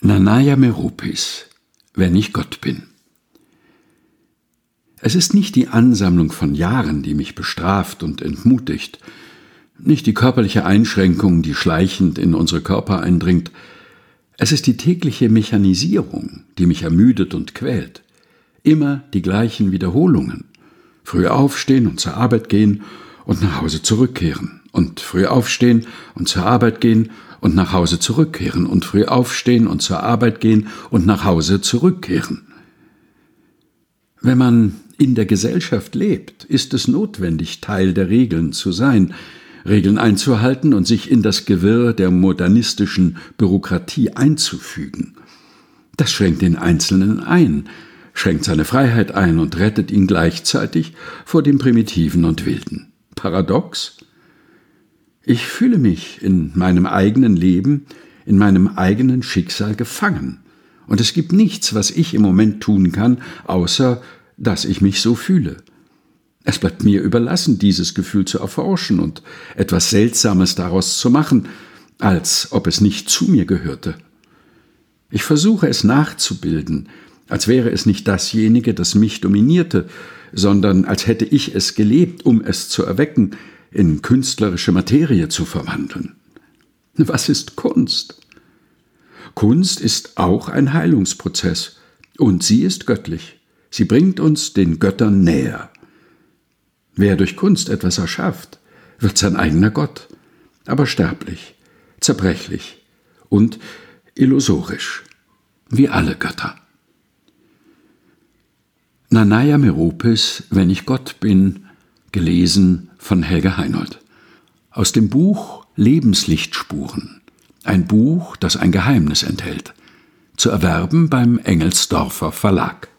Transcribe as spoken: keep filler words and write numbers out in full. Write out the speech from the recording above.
Nanaia Meropis, wenn ich Gott bin. Es ist nicht die Ansammlung von Jahren, die mich bestraft und entmutigt, nicht die körperliche Einschränkung, die schleichend in unsere Körper eindringt. Es ist die tägliche Mechanisierung, die mich ermüdet und quält. Immer die gleichen Wiederholungen. Früh aufstehen und zur Arbeit gehen und nach Hause zurückkehren. Und früh aufstehen und zur Arbeit gehen und nach Hause zurückkehren. Und früh aufstehen und zur Arbeit gehen und nach Hause zurückkehren. Wenn man in der Gesellschaft lebt, ist es notwendig, Teil der Regeln zu sein, Regeln einzuhalten und sich in das Gewirr der modernistischen Bürokratie einzufügen. Das schränkt den Einzelnen ein, schränkt seine Freiheit ein und rettet ihn gleichzeitig vor dem Primitiven und Wilden. Paradox? Ich fühle mich in meinem eigenen Leben, in meinem eigenen Schicksal gefangen. Und es gibt nichts, was ich im Moment tun kann, außer dass ich mich so fühle. Es bleibt mir überlassen, dieses Gefühl zu erforschen und etwas Seltsames daraus zu machen, als ob es nicht zu mir gehörte. Ich versuche es nachzubilden, als wäre es nicht dasjenige, das mich dominierte, sondern als hätte ich es gelebt, um es zu erwecken, in künstlerische Materie zu verwandeln. Was ist Kunst? Kunst ist auch ein Heilungsprozess, und sie ist göttlich. Sie bringt uns den Göttern näher. Wer durch Kunst etwas erschafft, wird sein eigener Gott, aber sterblich, zerbrechlich und illusorisch, wie alle Götter. Nanaia Meropis, wenn ich Gott bin, gelesen von Helge Heinold. Aus dem Buch Lebenslichtspuren, ein Buch, das ein Geheimnis enthält, zu erwerben beim Engelsdorfer Verlag.